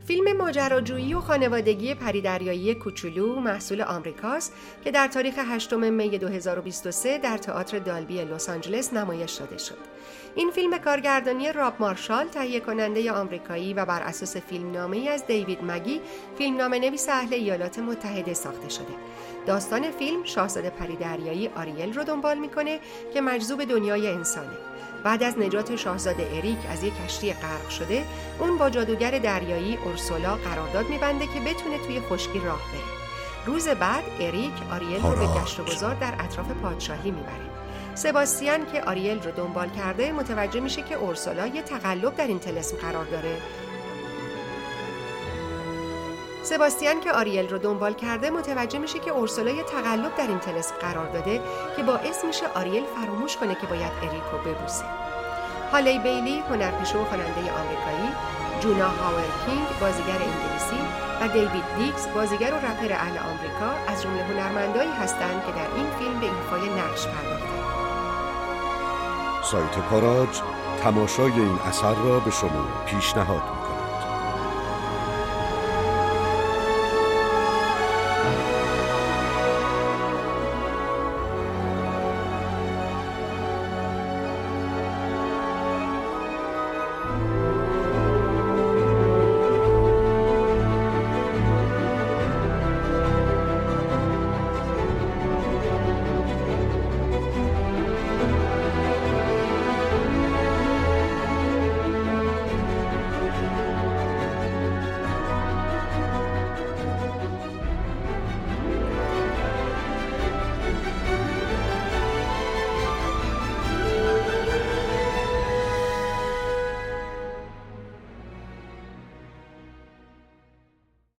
فیلم ماجراجویی و خانوادگی پریدریایی کوچولو محصول آمریکاست که در تاریخ 8 می 2023 در تئاتر دالبی لس آنجلس نمایش داده شد. این فیلم کارگردانی راب مارشال، تهیه کننده آمریکایی و بر اساس فیلمنامه‌ای از دیوید مگی، فیلمنامه‌نویس اهل ایالات متحده ساخته شده. داستان فیلم شاهزاده پریدریایی آریل رو دنبال می‌کنه که مجذوب دنیای انسانه. بعد از نجات شاهزاده اریک از یک کشتی غرق شده، اون با جادوگر دریایی اورسولا قرارداد می‌بنده که بتونه توی خشکی راه بره. روز بعد اریک آریل رو به گشت و گذار در اطراف پادشاهی میبره. سباستیان که آریل رو دنبال کرده متوجه میشه که اورسولا یه تقلب در این طلسم قرار داره. قرار داده که باعث میشه آریل فراموش کنه که باید اریکو ببوسه. هالی بیلی، هنرپیشه و خواننده آمریکایی، جونا هاورکینگ، بازیگر انگلیسی و دیوید دیکس، بازیگر و رپر اهل آمریکا، از جمله هنرمندایی هستند که در این فیلم به ایفای نقش پرداختند. سایت کاراج تماشای این اثر را به شما پیشنهاد می‌کند.